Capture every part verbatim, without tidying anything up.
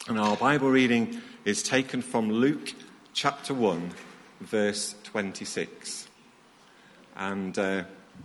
And our Bible reading is taken from Luke chapter one, verse twenty-six. And uh,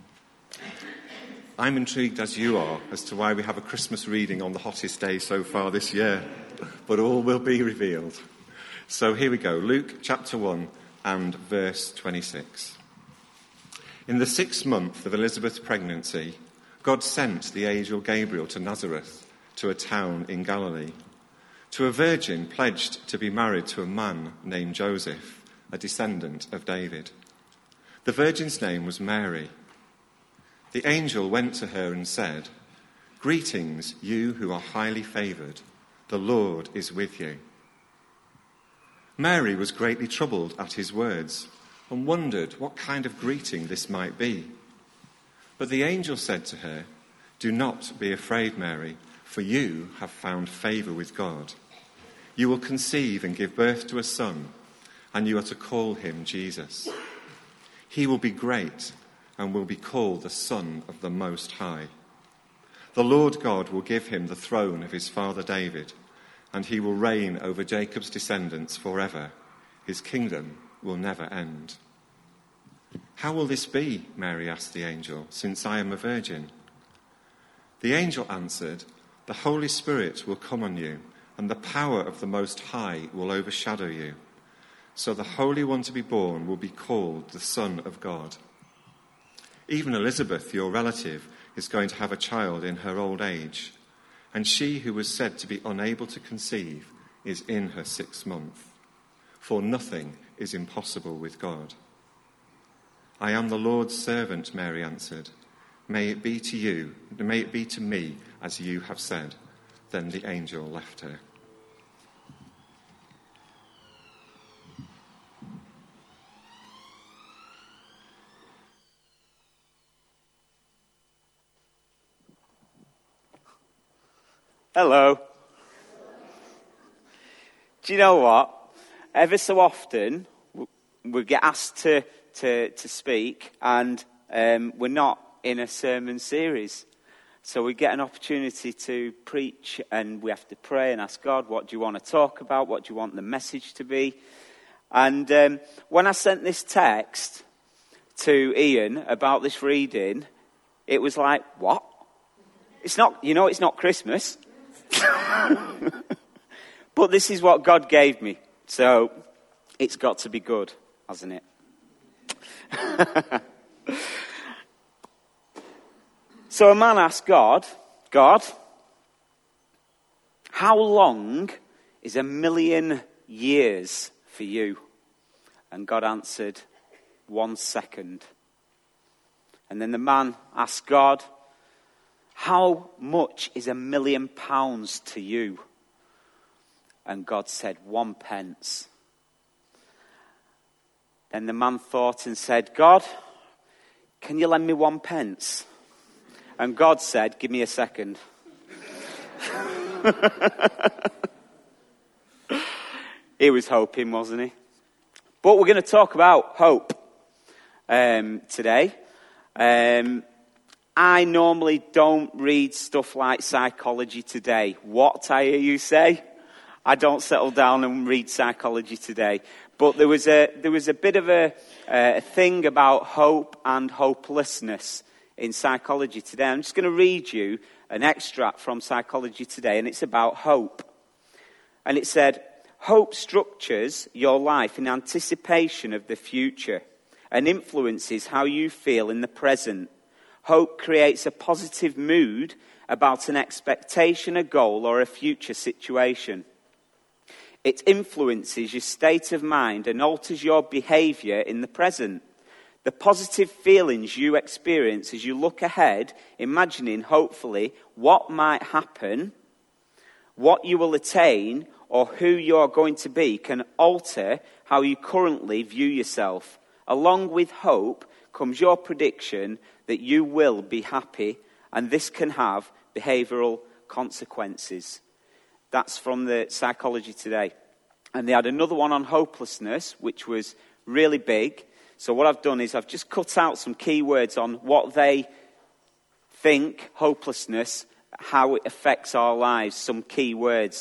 I'm intrigued as you are as to why we have a Christmas reading on the hottest day so far this year, but all will be revealed. So here we go, Luke chapter one and verse twenty-six. In the sixth month of Elizabeth's pregnancy, God sent the angel Gabriel to Nazareth, to a town in Galilee, to a virgin pledged to be married to a man named Joseph, a descendant of David. The virgin's name was Mary. The angel went to her and said, "Greetings, you who are highly favoured. The Lord is with you." Mary was greatly troubled at his words and wondered what kind of greeting this might be. But the angel said to her, "Do not be afraid, Mary, for you have found favour with God. You will conceive and give birth to a son, and you are to call him Jesus. He will be great and will be called the Son of the Most High. The Lord God will give him the throne of his father David, and he will reign over Jacob's descendants forever. His kingdom will never end." "How will this be," Mary asked the angel, "since I am a virgin?" The angel answered, "The Holy Spirit will come on you, and the power of the Most High will overshadow you. So the Holy One to be born will be called the Son of God. Even Elizabeth, your relative, is going to have a child in her old age, and she who was said to be unable to conceive is in her sixth month. For nothing is impossible with God." "I am the Lord's servant," Mary answered. May it be to you, may it be to me as you have said." Then the angel left her. Hello. Do you know what? Ever so often, we get asked to, to, to speak, and um, we're not in a sermon series. So we get an opportunity to preach, and we have to pray and ask God, what do you want to talk about? What do you want the message to be? And um, when I sent this text to Ian about this reading, it was like, what? It's not, you know, it's not Christmas. But this is what God gave me. So it's got to be good, hasn't it? So a man asked God, God, how long is a million years for you? And God answered, one second. And then the man asked God, how much is a million pounds to you? And God said, one pence. Then the man thought and said, God, can you lend me one pence? And God said, give me a second. He was hoping, wasn't he? But we're going to talk about hope um, today. Um, I normally don't read stuff like Psychology Today. What, I hear you say? I don't settle down and read Psychology Today. But there was a there was a bit of a, a thing about hope and hopelessness in Psychology Today. I'm just going to read you an extract from Psychology Today, and it's about hope. And it said, hope structures your life in anticipation of the future and influences how you feel in the present. Hope creates a positive mood about an expectation, a goal, or a future situation. It influences your state of mind and alters your behaviour in the present. The positive feelings you experience as you look ahead, imagining, hopefully, what might happen, what you will attain, or who you are going to be, can alter how you currently view yourself. Along with hope comes your prediction that you will be happy, and this can have behavioural consequences. That's from the Psychology Today. And they had another one on hopelessness, which was really big. So what I've done is I've just cut out some key words on what they think, hopelessness, how it affects our lives, some key words.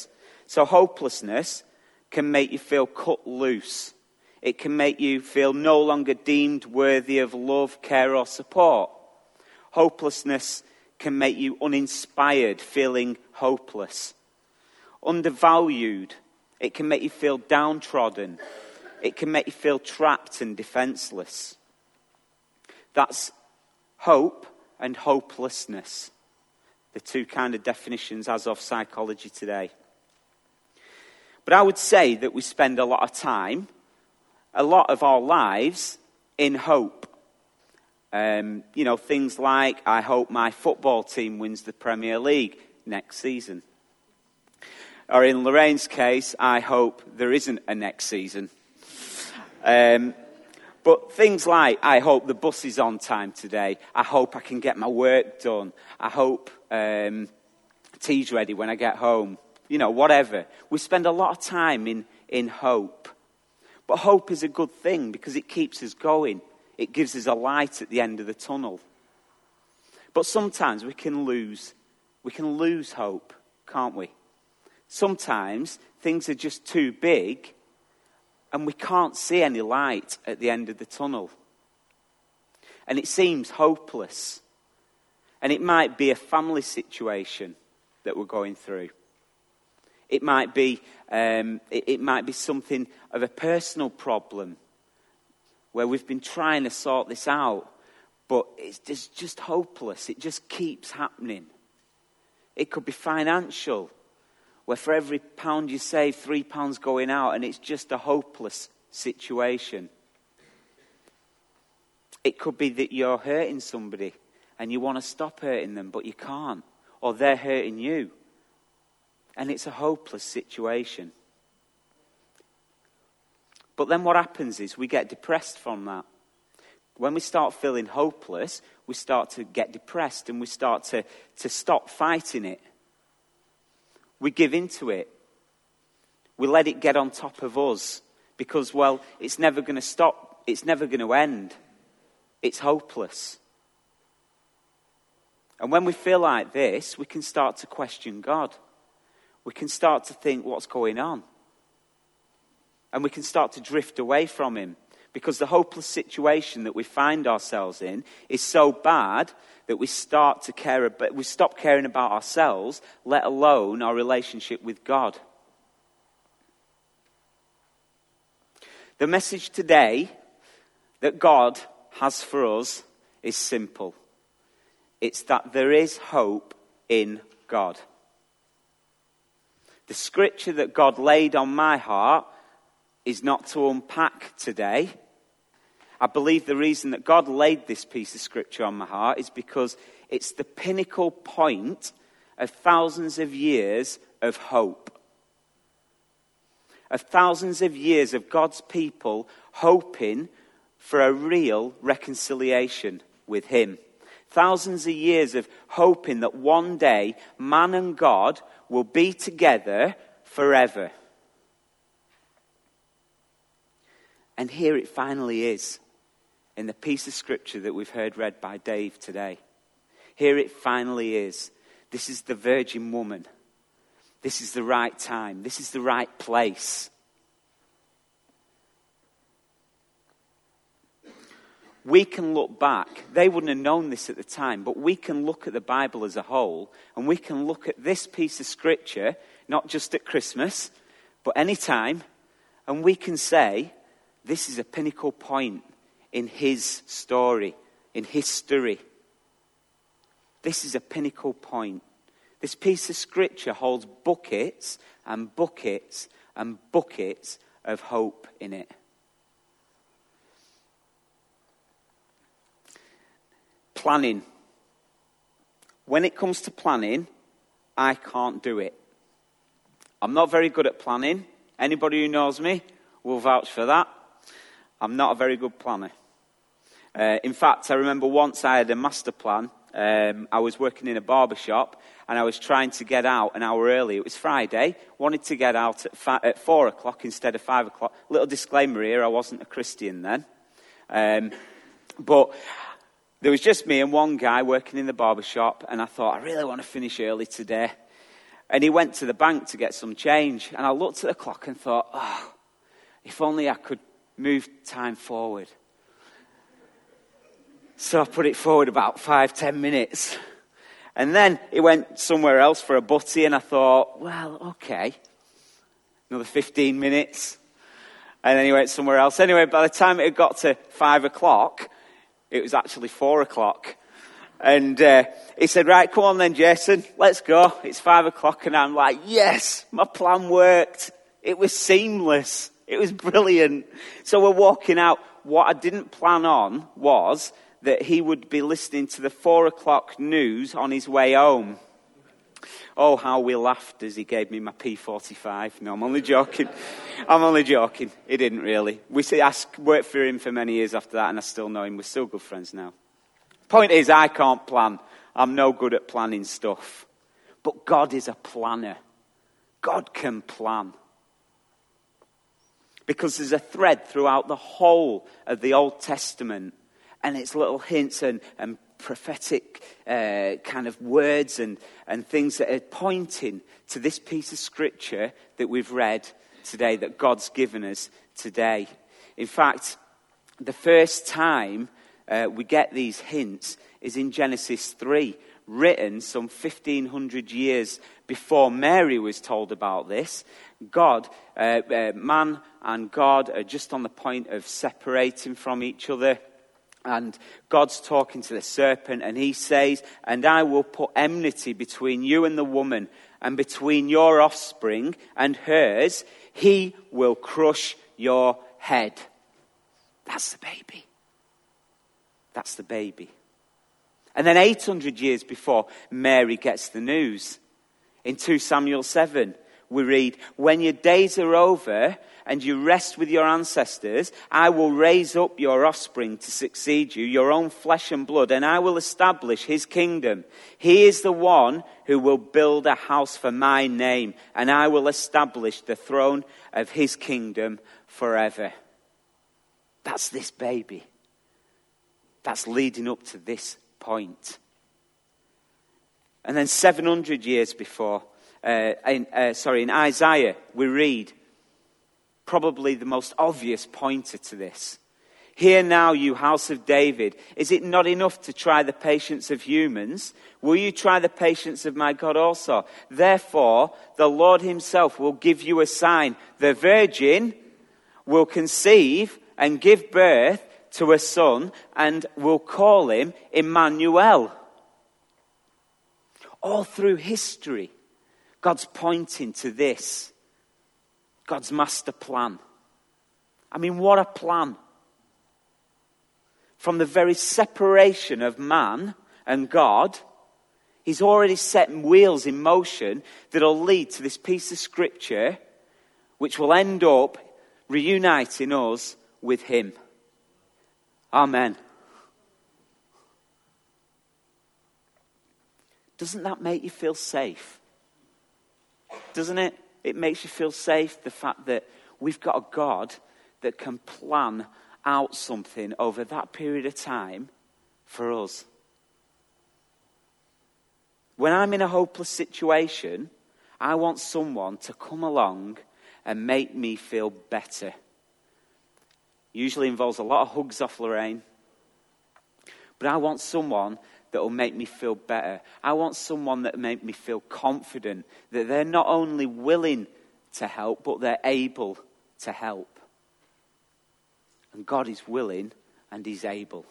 So hopelessness can make you feel cut loose. It can make you feel no longer deemed worthy of love, care, or support. Hopelessness can make you uninspired, feeling hopeless. Undervalued. It can make you feel downtrodden. It can make you feel trapped and defenseless. That's hope and hopelessness. The two kind of definitions as of psychology today. But I would say that we spend a lot of time, a lot of our lives, in hope. Um, you know, things like, I hope my football team wins the Premier League next season. Or in Lorraine's case, I hope there isn't a next season. Um, but things like, I hope the bus is on time today. I hope I can get my work done. I hope um, tea's ready when I get home. You know, whatever. We spend a lot of time in, in hope. But hope is a good thing because it keeps us going. It gives us a light at the end of the tunnel. But sometimes we can lose, we can lose hope, can't we? Sometimes things are just too big and we can't see any light at the end of the tunnel. And it seems hopeless. And it might be a family situation that we're going through. It might be, um, it, it might be something of a personal problem where we've been trying to sort this out, but it's just, just hopeless. It just keeps happening. It could be financial, where for every pound you save, three pounds going out, and it's just a hopeless situation. It could be that you're hurting somebody, and you want to stop hurting them, but you can't, or they're hurting you. And it's a hopeless situation. But then what happens is we get depressed from that. When we start feeling hopeless, we start to get depressed and we start to, to stop fighting it. We give into it. We let it get on top of us because, well, it's never going to stop. It's never going to end. It's hopeless. And when we feel like this, we can start to question God. We can start to think, what's going on? And we can start to drift away from him because the hopeless situation that we find ourselves in is so bad that we start to care about, we stop caring about ourselves, let alone our relationship with God. The message today that God has for us is simple. It's that there is hope in God. The scripture that God laid on my heart is not to unpack today. I believe the reason that God laid this piece of scripture on my heart is because it's the pinnacle point of thousands of years of hope. Of thousands of years of God's people hoping for a real reconciliation with him. Thousands of years of hoping that one day man and God will be together forever. And here it finally is, in the piece of scripture that we've heard read by Dave today. Here it finally is. This is the virgin woman. This is the right time. This is the right place. We can look back. They wouldn't have known this at the time, but we can look at the Bible as a whole, and we can look at this piece of scripture, not just at Christmas, but any time, and we can say, this is a pinnacle point in his story, in history. This is a pinnacle point. This piece of scripture holds buckets and buckets and buckets of hope in it. Planning. When it comes to planning, I can't do it. I'm not very good at planning. Anybody who knows me will vouch for that. I'm not a very good planner. Uh, in fact, I remember once I had a master plan. Um, I was working in a barber shop and I was trying to get out an hour early. It was Friday. Wanted to get out at, fi- at four o'clock instead of five o'clock. Little disclaimer here, I wasn't a Christian then. Um, but there was just me and one guy working in the barber shop, and I thought, I really want to finish early today. And he went to the bank to get some change. And I looked at the clock and thought, oh, if only I could move time forward. So I put it forward about five, ten minutes. And then he went somewhere else for a butty, and I thought, well, okay, another fifteen minutes. And then he went somewhere else. Anyway, by the time it had got to five o'clock, it was actually four o'clock. And uh, he said, right, come on then, Jason, let's go. It's five o'clock. And I'm like, yes, my plan worked. It was seamless. It was brilliant. So we're walking out. What I didn't plan on was that he would be listening to the four o'clock news on his way home. Oh, how we laughed as he gave me my P forty-five. No, I'm only joking. I'm only joking. He didn't really. We see, I worked for him for many years after that, and I still know him. We're still good friends now. Point is, I can't plan. I'm no good at planning stuff. But God is a planner. God can plan. Because there's a thread throughout the whole of the Old Testament, and it's little hints and, and prophetic uh, kind of words and, and things that are pointing to this piece of scripture that we've read today, that God's given us today. In fact, the first time uh, we get these hints is in Genesis three, written some fifteen hundred years before Mary was told about this. God, uh, uh, man and God are just on the point of separating from each other. And God's talking to the serpent, and he says, and I will put enmity between you and the woman, and between your offspring and hers. He will crush your head. That's the baby. That's the baby. And then eight hundred years before Mary gets the news, in two Samuel seven, we read, when your days are over and you rest with your ancestors, I will raise up your offspring to succeed you, your own flesh and blood, and I will establish his kingdom. He is the one who will build a house for my name, and I will establish the throne of his kingdom forever. That's this baby. That's leading up to this point. And then seven hundred years before, uh, in, uh, sorry, in Isaiah, we read probably the most obvious pointer to this. Hear now, you house of David, is it not enough to try the patience of humans? Will you try the patience of my God also? Therefore, the Lord himself will give you a sign. The virgin will conceive and give birth to a son and will call him Emmanuel. All through history, God's pointing to this. God's master plan. I mean, what a plan. From the very separation of man and God, he's already set wheels in motion that'll lead to this piece of scripture which will end up reuniting us with him. Amen. Doesn't that make you feel safe? Doesn't it? It makes you feel safe, the fact that we've got a God that can plan out something over that period of time for us. When I'm in a hopeless situation, I want someone to come along and make me feel better. Usually involves a lot of hugs off Lorraine. But I want someone that will make me feel better. I want someone that will make me feel confident that they're not only willing to help, but they're able to help. And God is willing and he's able.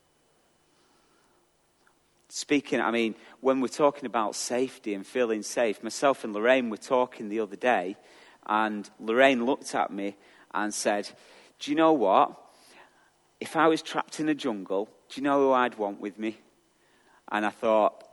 Speaking, I mean, when we're talking about safety and feeling safe, myself and Lorraine were talking the other day, and Lorraine looked at me and said, do you know what? If I was trapped in a jungle, do you know who I'd want with me? And I thought,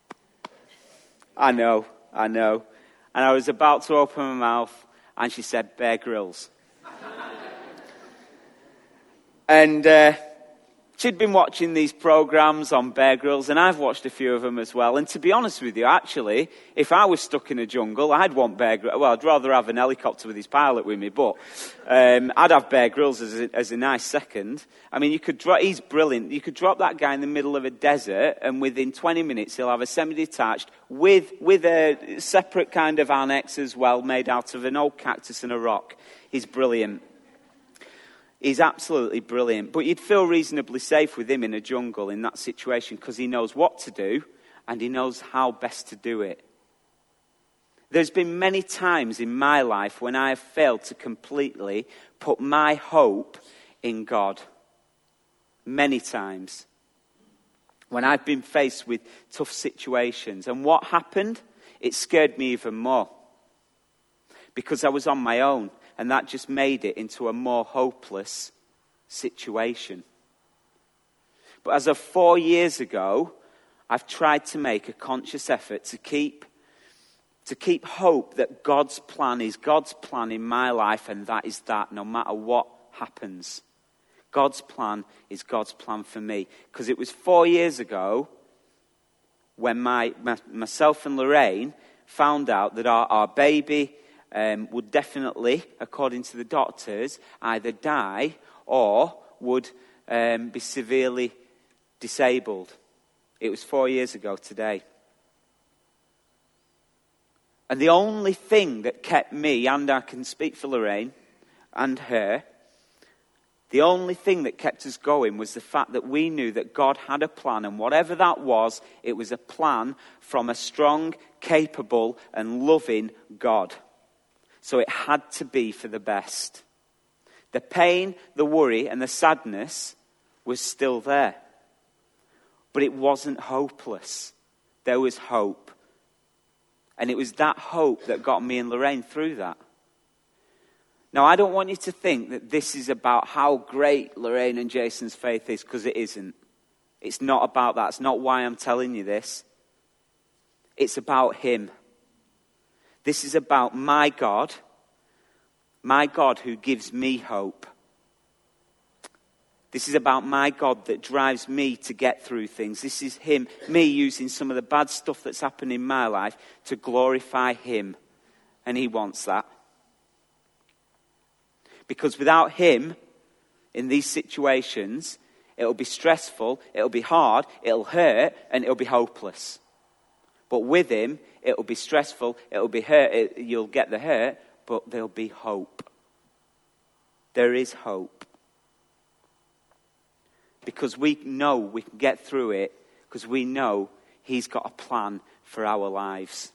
I know, I know. And I was about to open my mouth, and she said, Bear Grylls. and uh, she'd been watching these programs on Bear Grylls, and I've watched a few of them as well. And to be honest with you, actually, if I was stuck in a jungle, I'd want Bear Grylls. Well, I'd rather have an helicopter with his pilot with me, but um, I'd have Bear Grylls as a, as a nice second. I mean, you could drop, he's brilliant. You could drop that guy in the middle of a desert, and within twenty minutes, he'll have a semi-detached with, with a separate kind of annex as well, made out of an old cactus and a rock. He's brilliant. He's absolutely brilliant. But you'd feel reasonably safe with him in a jungle in that situation because he knows what to do and he knows how best to do it. There's been many times in my life when I have failed to completely put my hope in God. Many times. When I've been faced with tough situations. And what happened? It scared me even more. Because I was on my own. And that just made it into a more hopeless situation. But as of four years ago, I've tried to make a conscious effort to keep, to keep hope that God's plan is God's plan in my life, and that is that, no matter what happens. God's plan is God's plan for me. Because it was four years ago when my, my myself and Lorraine found out that our, our baby Um, would definitely, according to the doctors, either die or would um, be severely disabled. It was four years ago today. And the only thing that kept me, and I can speak for Lorraine and her, the only thing that kept us going was the fact that we knew that God had a plan, and whatever that was, it was a plan from a strong, capable, and loving God. So it had to be for the best. The pain, the worry, and the sadness was still there. But it wasn't hopeless. There was hope. And it was that hope that got me and Lorraine through that. Now, I don't want you to think that this is about how great Lorraine and Jason's faith is, because it isn't. It's not about that. It's not why I'm telling you this. It's about him. This is about my God, my God who gives me hope. This is about my God that drives me to get through things. This is him, me using some of the bad stuff that's happened in my life to glorify him. And he wants that. Because without him, in these situations, it'll be stressful, it'll be hard, it'll hurt, and it'll be hopeless. But with him, it'll be stressful, it'll be hurt, it, you'll get the hurt, but there'll be hope. There is hope. Because we know we can get through it, because we know he's got a plan for our lives.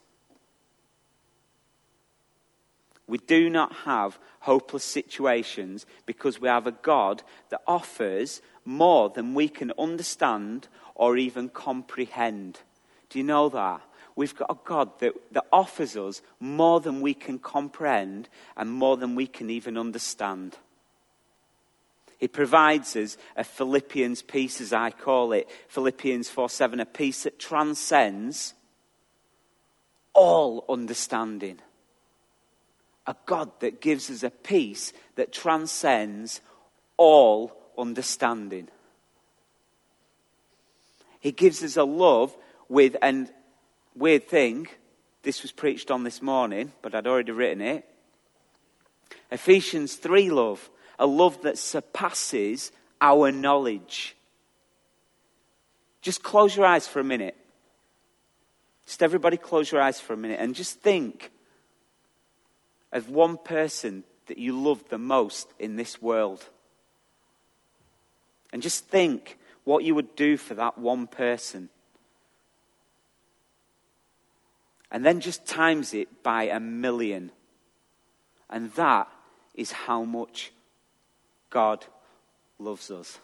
We do not have hopeless situations because we have a God that offers more than we can understand or even comprehend. Do you know that? We've got a God that, that offers us more than we can comprehend and more than we can even understand. He provides us a Philippians peace, as I call it. Philippians four seven, a peace that transcends all understanding. A God that gives us a peace that transcends all understanding. He gives us a love with, and weird thing, this was preached on this morning, but I'd already written it. Ephesians three love, a love that surpasses our knowledge. Just close your eyes for a minute. Just everybody close your eyes for a minute and just think of one person that you love the most in this world. And just think what you would do for that one person. And then just times it by a million. And that is how much God loves us.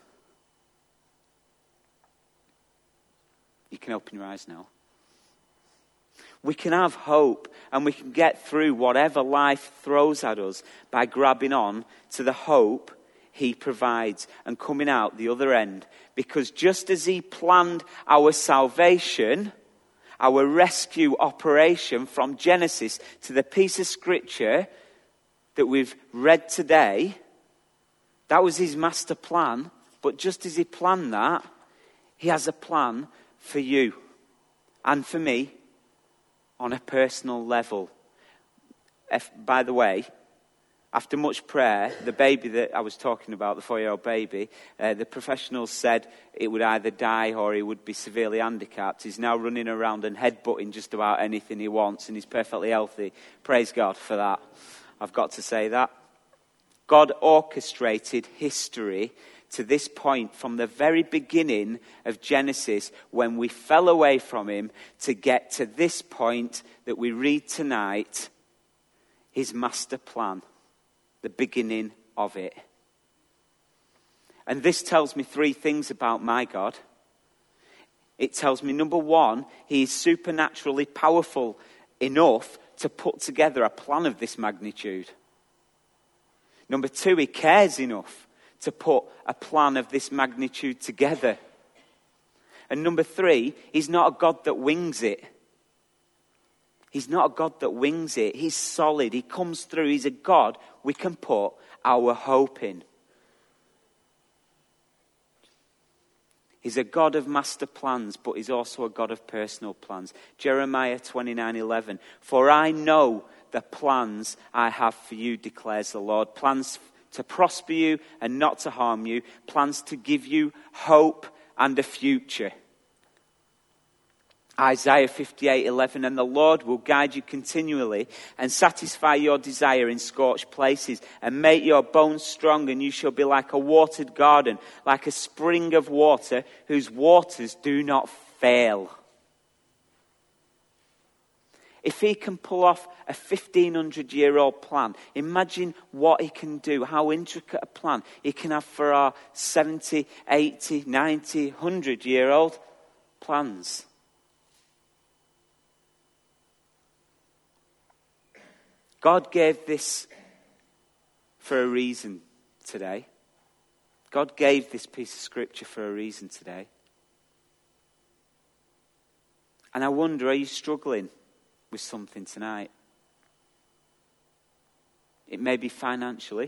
You can open your eyes now. We can have hope and we can get through whatever life throws at us by grabbing on to the hope he provides and coming out the other end. Because just as he planned our salvation, our rescue operation from Genesis to the piece of scripture that we've read today, that was his master plan But just as he planned that, he has a plan for you and for me on a personal level. If, by the way, after much prayer, the baby that I was talking about, the four-year-old baby, uh, the professionals said it would either die or he would be severely handicapped. He's now running around and headbutting just about anything he wants, and he's perfectly healthy. Praise God for that. I've got to say that. God orchestrated history to this point from the very beginning of Genesis, when we fell away from him, to get to this point that we read tonight, his master plan, the beginning of it. And this tells me three things about my God. It tells me, number one, he is supernaturally powerful enough to put together a plan of this magnitude. Number two, he cares enough to put a plan of this magnitude together. And number three, he's not a God that wings it. He's not a God that wings it. He's solid. He comes through. He's a God we can put our hope in. He's a God of master plans, but he's also a God of personal plans. Jeremiah twenty-nine eleven. For I know the plans I have for you, declares the Lord. Plans to prosper you and not to harm you. Plans to give you hope and a future. Isaiah fifty-eight eleven. And the Lord will guide you continually and satisfy your desire in scorched places and make your bones strong, and you shall be like a watered garden, like a spring of water whose waters do not fail. If he can pull off a fifteen hundred year old plan, imagine what he can do, how intricate a plan he can have for our seventy, eighty, ninety, one hundred year old plans. God gave this for a reason today. God gave this piece of scripture for a reason today. And I wonder, are you struggling with something tonight? It may be financially,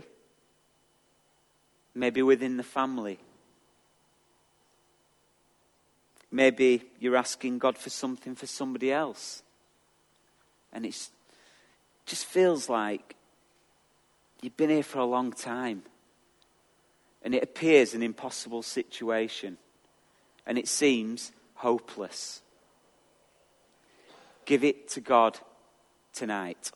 maybe within the family. Maybe you're asking God for something for somebody else. And it's just feels like you've been here for a long time. And it appears an impossible situation. And it seems hopeless. Give it to God tonight.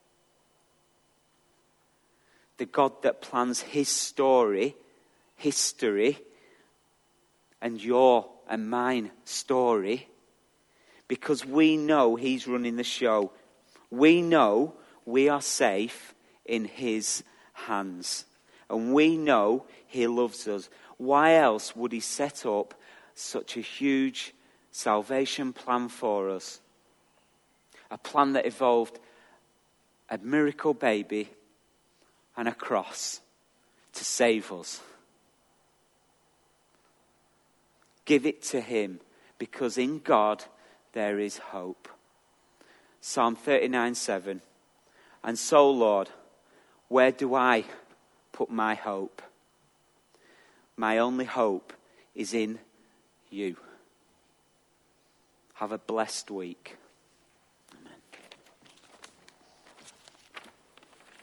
The God that plans his story, history, and your and mine story, because we know he's running the show. We know we are safe in his hands. And we know he loves us. Why else would he set up such a huge salvation plan for us? A plan that involved a miracle baby and a cross to save us. Give it to him, because in God there is hope. Psalm thirty-nine seven. And so, Lord, where do I put my hope? My only hope is in you. Have a blessed week.